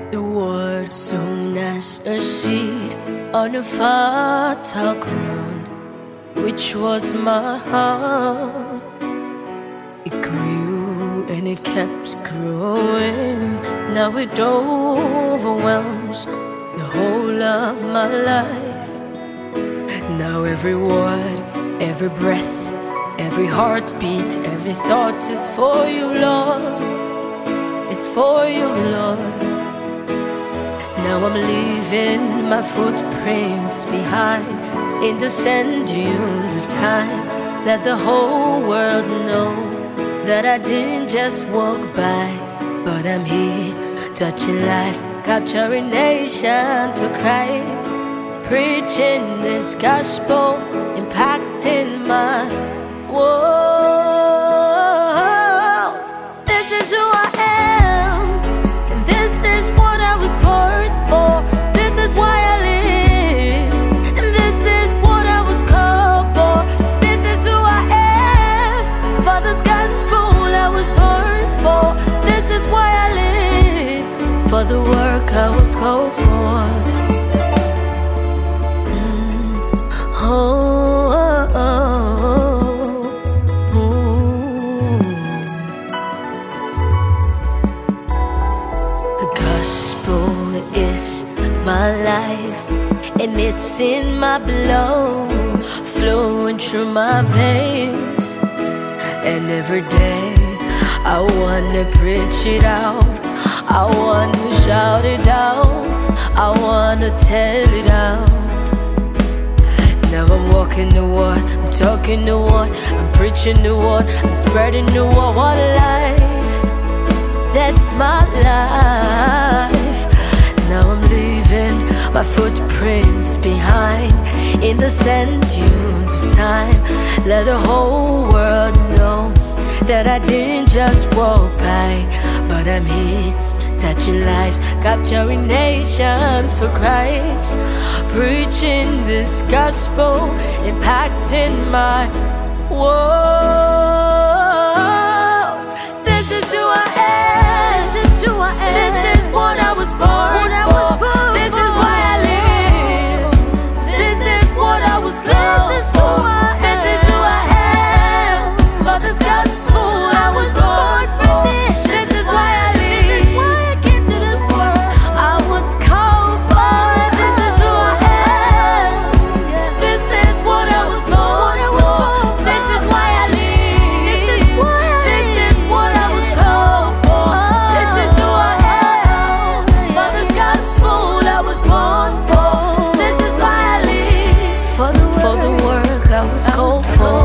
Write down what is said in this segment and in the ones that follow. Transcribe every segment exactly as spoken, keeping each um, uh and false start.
The word sown as a seed on a fertile ground, which was my heart. It grew and it kept growing. Now it overwhelms the whole of my life. Now every word, every breath, every heartbeat, every thought is for you, Lord. It's for you, Lord. Now I'm leaving my footprints behind in the sand dunes of time. Let the whole world know that I didn't just walk by, but I'm here, touching lives, capturing nations for Christ, preaching this gospel, impacting my world. This is who I am, and this is what I was born for. This is why I live, and this is what I was called for. This is who I am, for this gospel I was born for. This is why I live, for the work I was called for. Mm. Oh, oh, oh, oh. The gospel is my life, and it's in my blood, flowing through my veins. And every day I wanna preach it out, I wanna shout it out, I wanna tell it out. Now I'm walking the word, I'm talking the word, I'm preaching the word, I'm spreading the word. What a life, that's my life. Now I'm leaving my footprints behind in the sand dunes of time. Let the whole world know that I didn't just walk by, but I'm here, touching lives, capturing nations for Christ, preaching this gospel, impacting my world. This is who I am. This is who I am. This is what I was born for. This is why I live. This is what I was called for. This is who I am. For this gospel I was born for. This is why I live. I was called for. This is who I am. This is what I was born for. This is why I live. This is what I was called for. This is who I am. For this gospel I was born for. This is why I live. For the for the work I was called for.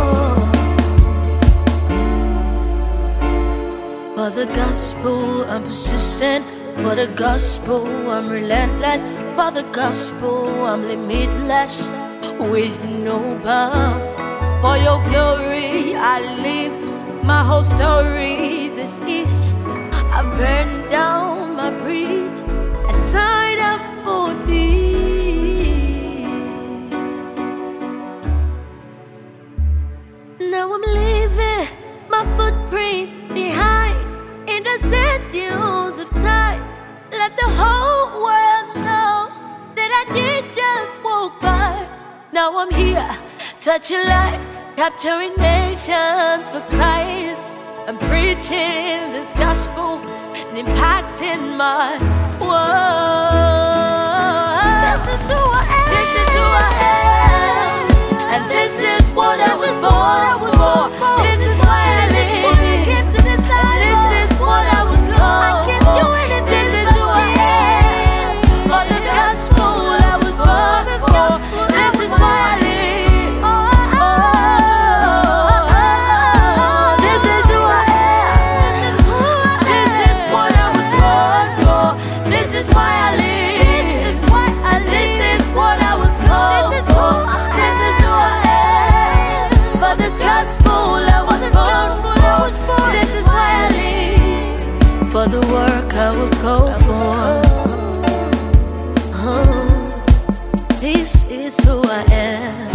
For the gospel I'm persistent. For the gospel I'm relentless. For the gospel I'm limitless, with no bounds. For your glory I live my whole story. This is, I burned down my bridge, I signed up for thee. Now I'm leaving my footprints behind in the sand dunes of time. Let the whole world know that I did just walk by. Now I'm here, touching lives, capturing nations for Christ. I'm preaching this gospel and impacting my world. This is who I am. This is who I am. And this is what I was born for. This is why I live. And this is what I was called for. This is who I am. For this gospel I was born for. This is why I live. This is who I am. This is what I was born for. This is why I live. This is what I was called for. This is who I am. For this gospel I was born for. This is why I live. For the work I was called for. Oh, this is who I am.